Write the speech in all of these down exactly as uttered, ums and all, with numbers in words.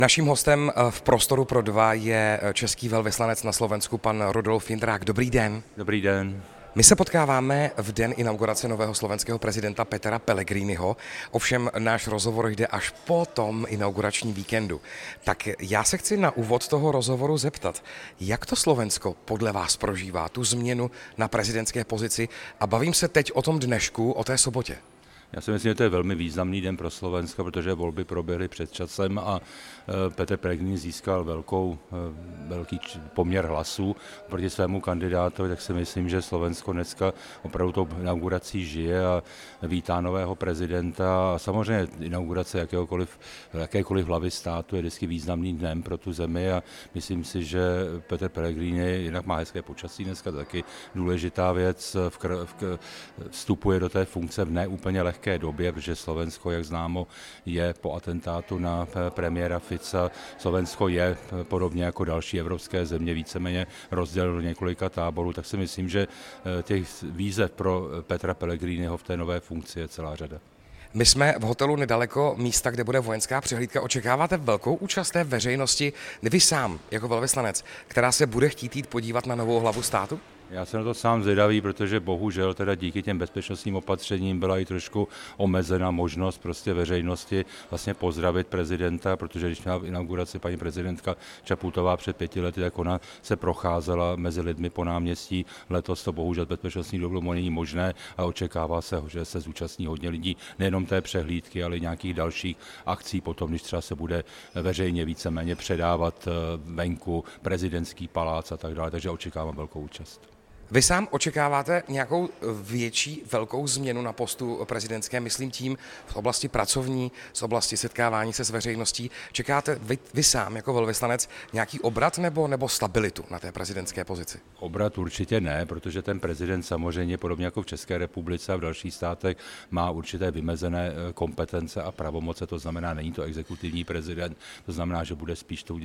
Naším hostem v Prostoru pro dva je český velvyslanec na Slovensku, pan Rudolf Jindrák. Dobrý den. Dobrý den. My se potkáváme v den inaugurace nového slovenského prezidenta Petra Pellegriniho, ovšem náš rozhovor jde až po tom inauguračním víkendu. Tak já se chci na úvod toho rozhovoru zeptat, jak to Slovensko podle vás prožívá tu změnu na prezidentské pozici a bavím se teď o tom dnešku, o té sobotě. Já si myslím, že to je velmi významný den pro Slovensko, protože volby proběhly před časem a Petr Pellegrini získal velkou, velký poměr hlasů proti svému kandidátovi, tak si myslím, že Slovensko dneska opravdu tou inaugurací žije a vítá nového prezidenta. A samozřejmě inaugurace jakéhokoliv, jakékoliv hlavy státu je vždycky významným dnem pro tu zemi a myslím si, že Petr Pellegrini jinak má hezké počasí dneska, taky důležitá věc, v kr- v kr- vstupuje do té funkce v neúplně lehké době, protože Slovensko, jak známo, je po atentátu na premiéra Fica. Slovensko je podobně jako další evropské země víceméně rozděleno do několika táborů, tak si myslím, že těch výzev pro Petra Pellegriniho v té nové funkci je celá řada. My jsme v hotelu nedaleko místa, kde bude vojenská přehlídka. Očekáváte velkou účast té veřejnosti, vy sám jako velvyslanec, která se bude chtít jít podívat na novou hlavu státu? Já jsem na to sám zvědavý, protože bohužel teda díky těm bezpečnostním opatřením byla i trošku omezena možnost prostě veřejnosti vlastně pozdravit prezidenta, protože když měla inauguraci paní prezidentka Čaputová před pěti lety, tak ona se procházela mezi lidmi po náměstí. Letos to bohužel bezpečnostní důvodů není možné a očekává se, že se zúčastní hodně lidí, nejenom té přehlídky, ale i nějakých dalších akcí potom, když třeba se bude veřejně víceméně předávat venku prezidentský palác a tak dále, takže očekávám velkou účast. Vy sám očekáváte nějakou větší velkou změnu na postu prezidentské, myslím tím v oblasti pracovní, z oblasti setkávání se s veřejností. Čekáte vy, vy sám jako velvyslanec nějaký obrat nebo, nebo stabilitu na té prezidentské pozici? Obrat určitě ne, protože ten prezident samozřejmě podobně jako v České republice a v dalších státech má určité vymezené kompetence a pravomoce, to znamená, není to exekutivní prezident, to znamená, že bude spíš tu,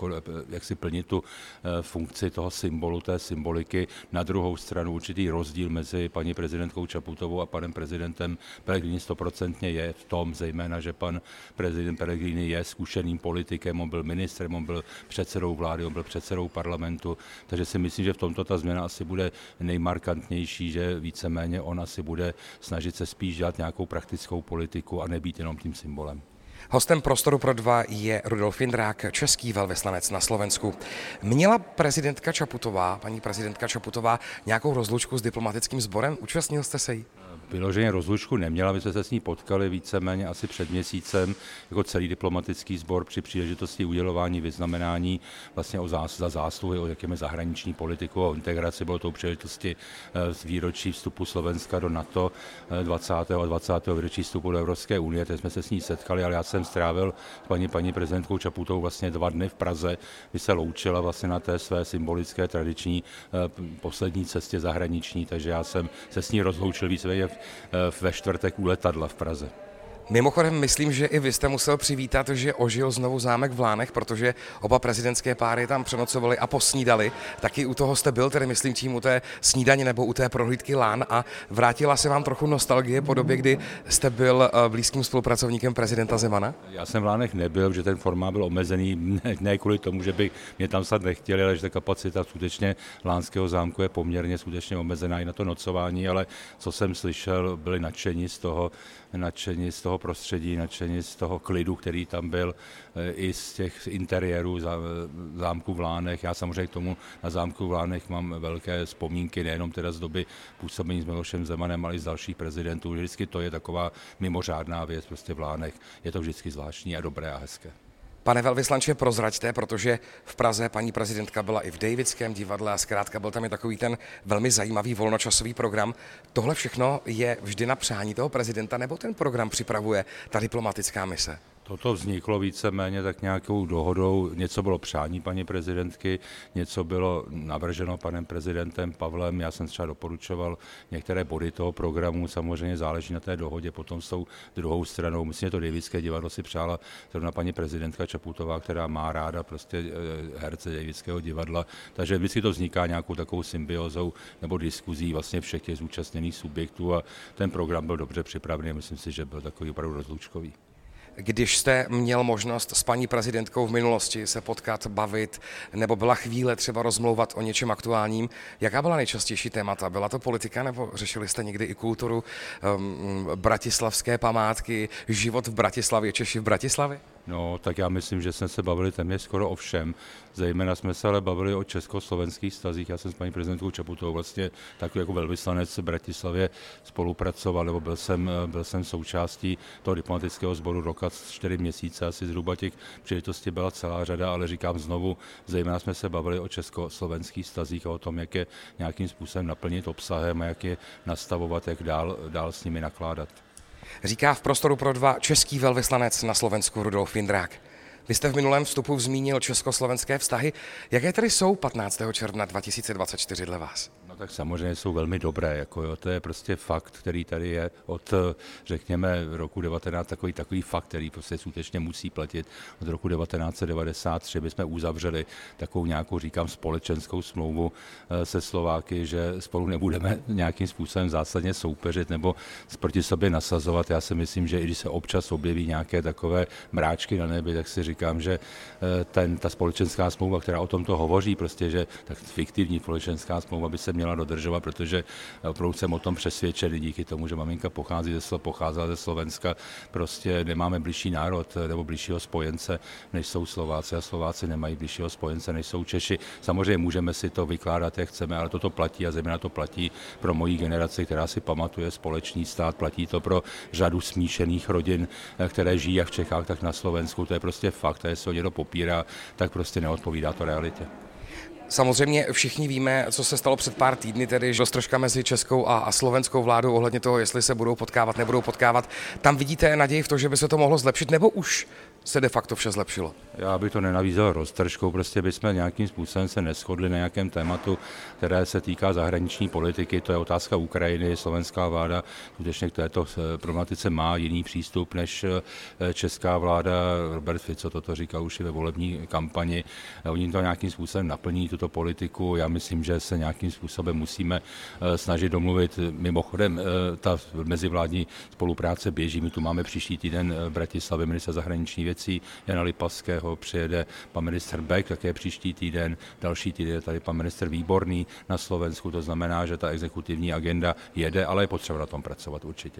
jak si plnit tu funkci toho symbolu, té symboliky. Na druhou stranu určitý rozdíl mezi paní prezidentkou Čaputovou a panem prezidentem Pellegrini stoprocentně je v tom, zejména, že pan prezident Pellegrini je zkušeným politikem, on byl ministrem, on byl předsedou vlády, on byl předsedou parlamentu, takže si myslím, že v tomto ta změna asi bude nejmarkantnější, že víceméně on asi bude snažit se spíš dělat nějakou praktickou politiku a nebýt jenom tím symbolem. Hostem Prostoru pro dva je Rudolf Jindrák, český velvyslanec na Slovensku. Měla prezidentka Čaputová, paní prezidentka Čaputová, nějakou rozlučku s diplomatickým sborem? Účastnil jste se jí? Vyloženě rozlučku neměla, my jsme se s ní potkali víceméně asi před měsícem jako celý diplomatický sbor při příležitosti udělování vyznamenání vlastně o zás, za zásluhy o jakémi zahraniční politiku a integraci. Bylo to u příležitosti z výročí vstupu Slovenska do NATO dvacátého a dvacátého výročí vstupu do Evropské unie, teď jsme se s ní setkali, ale já jsem strávil s paní, paní prezidentkou Čaputovou vlastně dva dny v Praze, kdy se loučila vlastně na té své symbolické tradiční poslední cestě zahraniční, takže já jsem se s ní rozloučil víceméně ve čtvrtek u letadla v Praze. Mimochodem, myslím, že i vy jste musel přivítat, že ožil znovu zámek v Lánech, protože oba prezidentské páry tam přenocovali a posnídali. Taky u toho jste byl, tedy myslím tím u té snídaně nebo u té prohlídky Lán a vrátila se vám trochu nostalgie po době, kdy jste byl blízkým spolupracovníkem prezidenta Zemana? Já jsem v Lánech nebyl, že ten formát byl omezený, ne, ne kvůli tomu, že by mě tam snad nechtěli, ale že ta kapacita skutečně Lánského zámku je poměrně skutečně omezená i na to nocování, ale co jsem slyšel, byli nadšení z toho, nadšení z toho prostředí, nadšení z toho klidu, který tam byl, i z těch interiérů zámku v Lánech. Já samozřejmě k tomu na zámku v Lánech mám velké vzpomínky, nejenom teda z doby působení s Milošem Zemanem, ale i z dalších prezidentů. Vždycky to je taková mimořádná věc prostě v Lánech. Je to vždycky zvláštní a dobré a hezké. Pane velvyslanče, prozraďte, protože v Praze paní prezidentka byla i v Davidském divadle a zkrátka byl tam i takový ten velmi zajímavý volnočasový program. Tohle všechno je vždy na přání toho prezidenta, nebo ten program připravuje ta diplomatická mise? Toto vzniklo víceméně tak nějakou dohodou, něco bylo přání paní prezidentky, něco bylo navrženo panem prezidentem Pavlem, já jsem třeba doporučoval některé body toho programu, samozřejmě záleží na té dohodě, potom s tou druhou stranou, myslím, že to Davidské divadlo si přála zrovna paní prezidentka Čaputová, která má ráda prostě herce Davidského divadla, takže vždycky to vzniká nějakou takovou symbiózou nebo diskuzí vlastně všech těch zúčastněných subjektů a ten program byl dobře připravený, myslím si, že byl takový opravdu rozlučkový. Když jste měl možnost s paní prezidentkou v minulosti se potkat, bavit, nebo byla chvíle třeba rozmlouvat o něčem aktuálním, jaká byla nejčastější témata? Byla to politika, nebo řešili jste někdy i kulturu, um, bratislavské památky, život v Bratislavě, Češi v Bratislavě? No, tak já myslím, že jsme se bavili téměř skoro o všem. Zejména jsme se ale bavili o československých vztazích. Já jsem s paní prezidentkou Čaputovou vlastně takový jako velvyslanec v Bratislavě spolupracoval, nebo byl jsem, byl jsem součástí toho diplomatického sboru roka čtyři měsíce, asi zhruba těch příležitostí byla celá řada, ale říkám znovu, zejména jsme se bavili o československých vztazích a o tom, jak je nějakým způsobem naplnit obsahem a jak je nastavovat, jak dál, dál s nimi nakládat. Říká v Prostoru pro dva český velvyslanec na Slovensku Rudolf Jindrák. Vy jste v minulém vstupu zmínil československé vztahy. Jaké tedy jsou patnáctého června dva tisíce dvacet čtyři dle vás? No tak samozřejmě jsou velmi dobré, jako jo, to je prostě fakt, který tady je od, řekněme, roku devatenáct, takový, takový fakt, který prostě skutečně musí platit. Od roku devatenáct set devadesát tři my jsme uzavřeli takovou nějakou, říkám, společenskou smlouvu se Slováky, že spolu nebudeme nějakým způsobem zásadně soupeřit nebo proti sobě nasazovat. Já si myslím, že i když se občas objeví nějaké takové mráčky na nebi, tak si říkám, že ten, ta společenská smlouva, která o tomto hovoří, prostě, že tak fiktivní společenská smlouva by se měla dodržovat, protože opravdu jsem o tom přesvědčený díky tomu, že maminka pochází ze, pocházela ze Slovenska, prostě nemáme bližší národ nebo bližšího spojence, než jsou Slováci a Slováci nemají bližšího spojence, než jsou Češi. Samozřejmě můžeme si to vykládat, jak chceme, ale toto platí a zejména to platí pro moji generaci, která si pamatuje společný stát, platí to pro řadu smíšených rodin, které žijí jak v Čechách, tak na Slovensku. To je prostě fakt, a jestli ho někdo popírá, tak prostě neodpovídá to realitě. Samozřejmě všichni víme, co se stalo před pár týdny, tedy roztržka mezi českou a, a slovenskou vládou ohledně toho, jestli se budou potkávat, nebudou potkávat. Tam vidíte naději v to, že by se to mohlo zlepšit, nebo už se de facto vše zlepšilo? Já bych to nenavízel roztržkou, prostě bychom nějakým způsobem se neshodli na nějakém tématu, které se týká zahraniční politiky, to je otázka Ukrajiny, slovenská vláda skutečně k této problematice má jiný přístup než česká vláda. Robert Fico toto říkal už i ve volební kampani, oni to nějakým způsobem naplní, tuto politiku, já myslím, že se nějakým způsobem musíme snažit domluvit. Mimochodem, ta mezivládní spolupráce běží, my tu máme příští týden v Bratislavě ministra zahraniční věcí Jana Lipavského, přijede pan ministr Bek, také příští týden, další týden je tady pan ministr Výborný na Slovensku, to znamená, že ta exekutivní agenda jede, ale je potřeba na tom pracovat určitě.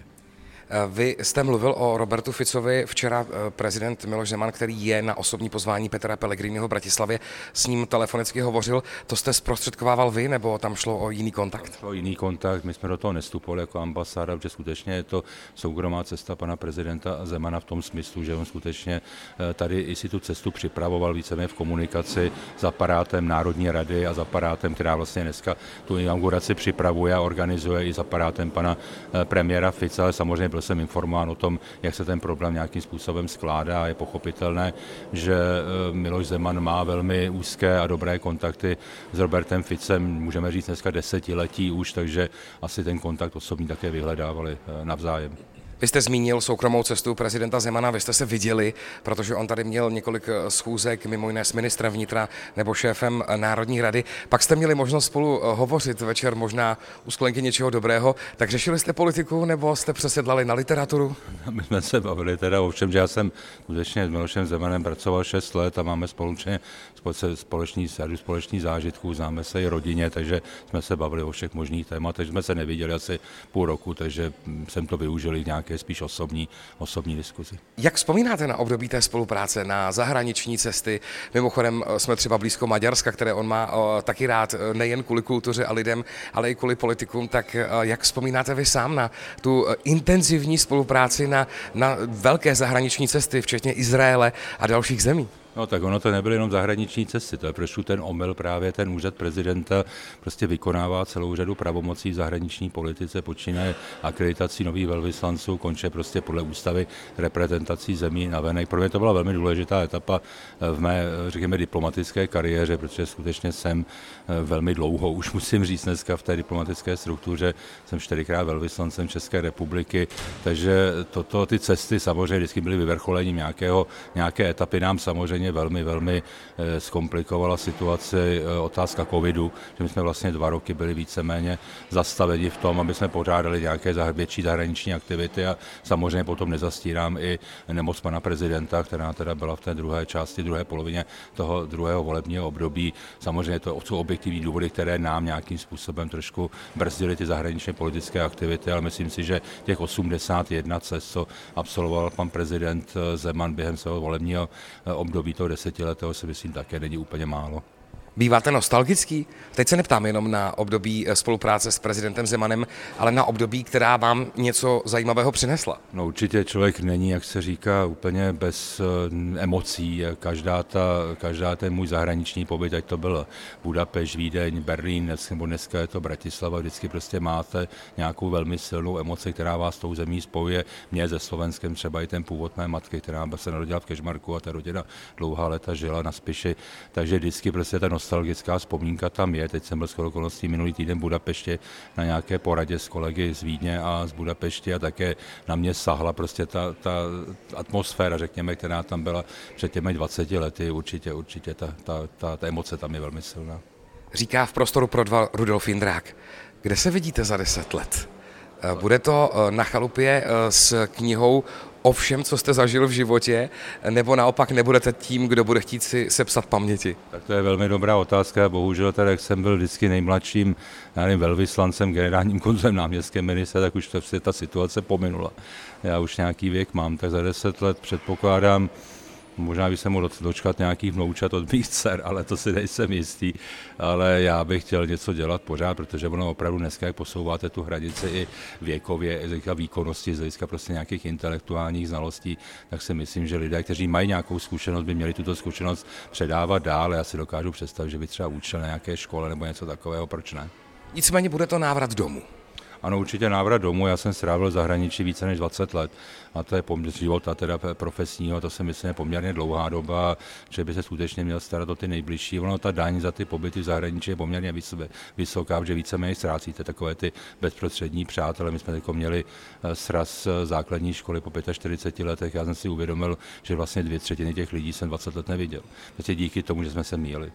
Vy jste mluvil o Robertu Ficovi. Včera prezident Miloš Zeman, který je na osobní pozvání Petra Pellegriniho v Bratislavě, s ním telefonicky hovořil. To jste zprostředkovával vy, nebo tam šlo o jiný kontakt? Šlo o jiný kontakt, my jsme do toho nestupovali jako ambasáda, protože skutečně je to soukromá cesta pana prezidenta Zemana v tom smyslu, že on skutečně tady i si tu cestu připravoval víceméně v komunikaci s aparátem Národní rady a s aparátem, která vlastně dneska tu inauguraci připravuje a organizuje i s aparátem pana premiéra Fica, ale samozřejmě byl jsem informován o tom, jak se ten problém nějakým způsobem skládá a je pochopitelné, že Miloš Zeman má velmi úzké a dobré kontakty s Robertem Ficem, můžeme říct dneska desetiletí už, takže asi ten kontakt osobní také vyhledávali navzájem. Vy jste zmínil soukromou cestu prezidenta Zemana, vy jste se viděli, protože on tady měl několik schůzek, mimo jiné s ministrem vnitra nebo šéfem Národní rady. Pak jste měli možnost spolu hovořit večer, možná u sklenky něčeho dobrého. Tak řešili jste politiku nebo jste přesedlali na literaturu? My jsme se bavili teda o všem, že já jsem skutečně s Milošem Zemanem pracoval šest let a máme společně společný, společný zážitků, známe se i rodině, takže jsme se bavili o všech možných tématech, takže jsme se neviděli asi půl roku, takže jsem to využil v nějaké spíš osobní, osobní diskuzi. Jak vzpomínáte na období té spolupráce, na zahraniční cesty? Mimochodem jsme třeba blízko Maďarska, které on má o, taky rád nejen kvůli kultuře a lidem, ale i kvůli politikům. Tak jak vzpomínáte vy sám na tu intenzivní spolupráci, na, na velké zahraniční cesty, včetně Izraele a dalších zemí? No tak ono to nebyly jenom zahraniční cesty, to je trošku ten omyl, právě ten úřad prezidenta prostě vykonává celou řadu pravomocí v zahraniční politice, počínaje akreditací nových velvyslanců, konče prostě podle ústavy reprezentací zemí navenek. Pro mě to byla velmi důležitá etapa v mé, řekněme, diplomatické kariéře, protože skutečně jsem velmi dlouho, už musím říct dneska v té diplomatické struktuře, jsem čtyřikrát velvyslancem České republiky, takže toto, ty cesty samozřejmě vždycky byly vyvrcholením nějakého, nějaké etapy, nám samozřejmě poměrně velmi, velmi zkomplikovala situaci otázka covidu, že my jsme vlastně dva roky byli víceméně zastaveni v tom, aby jsme pořádali nějaké větší zahraniční aktivity a samozřejmě potom nezastírám i nemoc pana prezidenta, která teda byla v té druhé části, druhé polovině toho druhého volebního období. Samozřejmě to jsou objektivní důvody, které nám nějakým způsobem trošku brzdily ty zahraničně politické aktivity, ale myslím si, že těch osmdesát jedna cest, co absolvoval pan prezident Zeman během svého volebního období toho desetiletého, si myslím také není úplně málo. Býváte nostalgický? Teď se neptám jenom na období spolupráce s prezidentem Zemanem, ale na období, která vám něco zajímavého přinesla. No určitě člověk není, jak se říká, úplně bez emocí. Každá, ta, každá ten můj zahraniční pobyt, ať to byl Budapešť, Vídeň, Berlín, nebo dneska je to Bratislava, vždycky prostě máte nějakou velmi silnou emoci, která vás s tou zemí spojuje. Mě se Slovenskem třeba i ten původ mé matky, která se narodila v Kežmarku a ta rodina dlouhá léta žila na Spiši, takže vždycky prostě ta nostalgická vzpomínka tam je. Teď jsem byl shodou okolností minulý týden v Budapešti na nějaké poradě s kolegy z Vídně a z Budapešti a také na mě sahla prostě ta, ta atmosféra, řekněme, která tam byla před těmi dvaceti lety. Určitě, určitě ta, ta, ta, ta emoce tam je velmi silná. Říká v Prostoru pro dva Rudolf Jindrák. Kde se vidíte za deset let? Bude to na chalupě s knihou o všem, co jste zažil v životě, nebo naopak nebudete tím, kdo bude chtít si sepsat paměti? Tak to je velmi dobrá otázka. Bohužel teda, jak jsem byl vždycky nejmladším já nevím, velvyslancem, generálním konzulem, náměstkem ministra, tak už to, ta situace pominula. Já už nějaký věk mám, tak za deset let předpokládám, možná by se mohl dočkat nějakých vnoučat od mých dcer, ale to si nejsem jistý. Ale já bych chtěl něco dělat pořád, protože ono opravdu dneska, jak posouváte tu hranici i věkově, z hlediska výkonnosti, z hlediska prostě nějakých intelektuálních znalostí, tak si myslím, že lidé, kteří mají nějakou zkušenost, by měli tuto zkušenost předávat dál. Já si dokážu představit, že by třeba učil na nějaké škole nebo něco takového, proč ne? Nicméně bude to návrat domů. Ano, určitě návrat domů. Já jsem strávil v zahraničí více než dvacet let a to je poměr života teda profesního, to si myslím je poměrně dlouhá doba, že by se skutečně měl starat o ty nejbližší. Ono ta daň za ty pobyty v zahraničí je poměrně vysoká, protože víceméně ztrácíte takové ty bezprostřední přátele. My jsme jako měli sraz základní školy po čtyřiceti pěti letech. Já jsem si uvědomil, že vlastně dvě třetiny těch lidí jsem dvacet let neviděl. Vlastně díky tomu, že jsme se míjeli.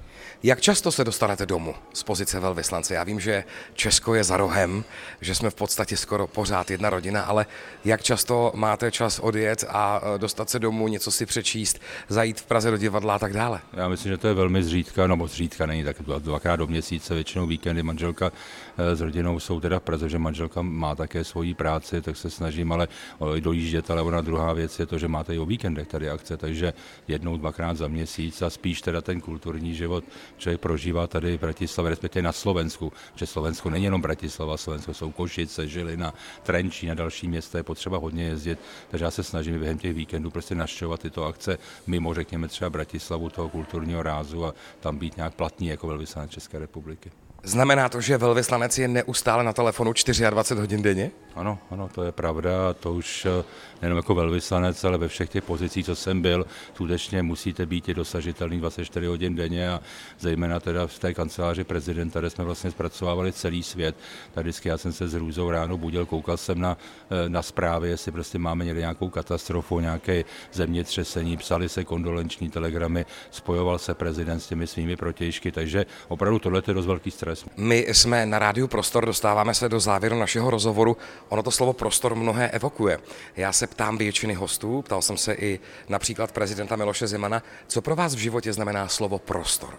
Jak často se dostanete domů z pozice velvyslance? Já vím, že Česko je za rohem, že jsme v podstatě skoro pořád jedna rodina, ale jak často máte čas odjet a dostat se domů, něco si přečíst, zajít v Praze do divadla a tak dále? Já myslím, že to je velmi zřídka, no moc zřídka není, tak dvakrát do měsíce, většinou víkendy manželka s rodinou jsou teda v Praze, že manželka má také svoji práci, tak se snažím ale dojíždět, ale ona druhá věc je to, že máte i o víkendech tady akce, takže jednou, dvakrát za měsíc a spíš teda ten kulturní život člověk prožívá tady v Bratislavě, respektive na Slovensku, že Slovensko není jenom Bratislava, Slovensko jsou Košice, Žilina, Trenčín a další města, je potřeba hodně jezdit, takže já se snažím během těch víkendů prostě navštěvovat tyto akce mimo, řekněme třeba Bratislavu, toho kulturního rázu a tam být nějak platný jako velvyslanec České republiky. Znamená to, že velvyslanec je neustále na telefonu dvacet čtyři hodin denně? Ano, ano, to je pravda, to už nejenom jako velvyslanec, ale ve všech těch pozicích, co jsem byl, skutečně musíte být i dosažitelný dvacet čtyři hodin denně a zejména teda v té kanceláři prezidenta, kde jsme vlastně zpracovávali celý svět. Tak vždycky já jsem se s hrůzou ráno budil, koukal jsem na, na zprávy, jestli prostě máme někde nějakou katastrofu, nějaké zemětřesení, psali se kondolenční telegramy, spojoval se prezident s těmi svými protějšky, takže opravdu tohle je dost velký stres. My jsme na rádiu Prostor, dostáváme se do závěru našeho rozhovoru. Ono to slovo prostor mnohé evokuje. Já se ptám většiny hostů, ptal jsem se i například prezidenta Miloše Zemana, co pro vás v životě znamená slovo prostor?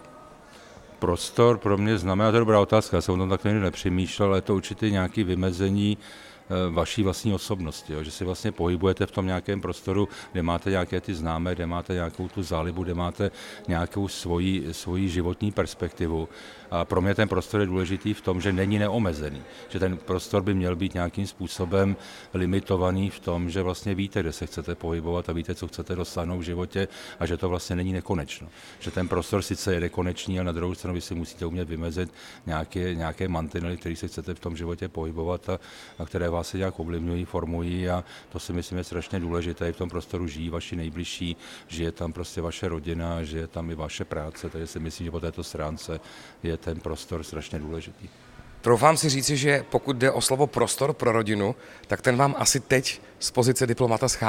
Prostor pro mě znamená, to je dobrá otázka, já jsem o tom tak nepřemýšlel, ale je to určitě nějaké vymezení vaší vlastní osobnosti, jo, že si vlastně pohybujete v tom nějakém prostoru, kde máte nějaké ty známé, kde máte nějakou tu zálibu, kde máte nějakou svoji, svoji životní perspektivu. A pro mě ten prostor je důležitý v tom, že není neomezený, že ten prostor by měl být nějakým způsobem limitovaný v tom, že vlastně víte, kde se chcete pohybovat a víte, co chcete dosáhnout v životě a že to vlastně není nekonečno. Že ten prostor sice je nekonečný, ale na druhou stranu vy si musíte umět vymezit nějaké, nějaké mantinely, které se chcete v tom životě pohybovat a, a které vás se nějak ovlivňují, formují a to si myslím je strašně důležité. V tom prostoru žijí vaši nejbližší, žije tam prostě vaše rodina, žije tam i vaše práce, takže si myslím, že po této stránce je ten prostor strašně důležitý. Troufám si říci, že pokud jde o slovo prostor pro rodinu, tak ten vám asi teď z pozice diplomata schází.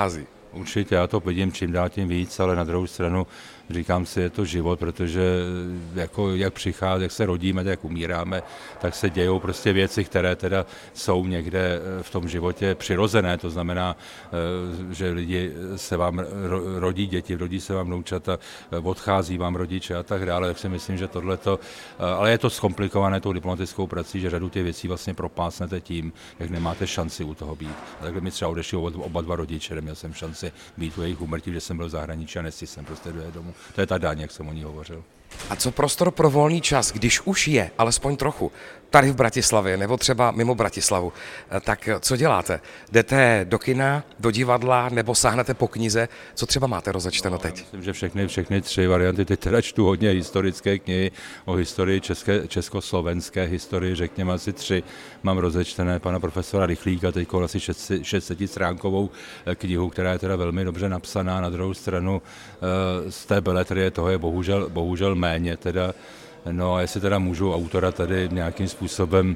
Určitě, já to vidím čím dál tím víc, ale na druhou stranu říkám si, je to život, protože jako jak přichází, jak se rodíme, jak umíráme, tak se dějou prostě věci, které teda jsou někde v tom životě přirozené, to znamená, že lidi se vám rodí děti, rodí se vám vnoučata, odchází vám rodiče a tak dále, tak si myslím, že tohleto, ale je to zkomplikované tou diplomatickou prací, že řadu těch věcí vlastně propásnete tím, jak nemáte šanci u toho být. A takhle mi třeba odešli oba dva rodiče, neměl jsem šanci být u jejich úmrtí, že jsem byl v zahraničí a nestihl jsem prostě dojet domů. To je ta daň, jak jsem o ní hovořil. A co prostor pro volný čas, když už je, alespoň trochu, tady v Bratislavě nebo třeba mimo Bratislavu, tak co děláte? Jdete do kina, do divadla nebo sáhnete po knize? Co třeba máte rozečteno teď? No, myslím, že všechny, všechny tři varianty, teď teda čtu hodně historické knihy o historii české, československé historii, řekněme asi tři, mám rozečtené pana profesora Rychlíka, teď asi šest set stránkovou knihu, která je teda velmi dobře napsaná, na druhou stranu z té beletrie toho je bohužel, bohužel méně teda. No a jestli teda můžu autora tady nějakým způsobem,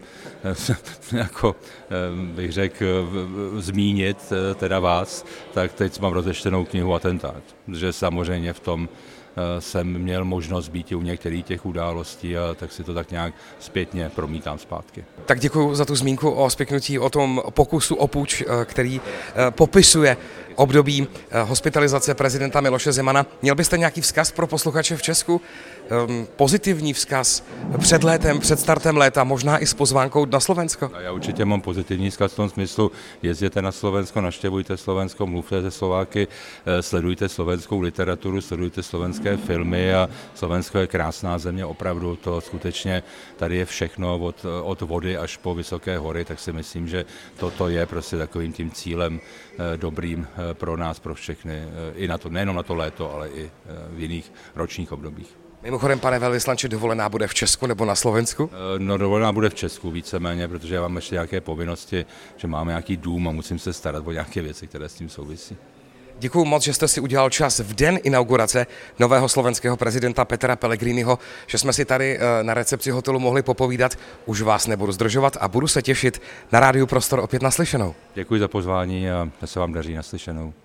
jako bych řekl, zmínit teda vás, tak teď mám rozečtenou knihu Atentát, že samozřejmě v tom jsem měl možnost být u některých těch událostí a tak si to tak nějak zpětně promítám zpátky. Tak děkuji za tu zmínku o spiknutí, o tom pokusu o puč, který popisuje období hospitalizace prezidenta Miloše Zemana. Měl byste nějaký vzkaz pro posluchače v Česku? Pozitivní vzkaz před létem, před startem léta, možná i s pozvánkou na Slovensko? Já určitě mám pozitivní vzkaz v tom smyslu, jezděte na Slovensko, navštěvujte Slovensko, mluvte se Slováky, sledujte slovenskou literaturu, sledujte slovenské filmy a Slovensko je krásná země, opravdu to skutečně, tady je všechno od, od vody až po vysoké hory, tak si myslím, že toto je prostě takovým tím cílem dobrým pro nás, pro všechny, i na to, nejenom na to léto, ale i v jiných ročních obdobích. Mimochodem, pane velvyslanče, dovolená bude v Česku nebo na Slovensku? No, dovolená bude v Česku víceméně, protože já mám ještě nějaké povinnosti, že máme nějaký dům a musím se starat o nějaké věci, které s tím souvisí. Děkuji moc, že jste si udělal čas v den inaugurace nového slovenského prezidenta Petera Pellegriniho, že jsme si tady na recepci hotelu mohli popovídat. Už vás nebudu zdržovat a budu se těšit na Rádiu Prostor opět naslyšenou. Děkuji za pozvání a se vám daří naslyšenou.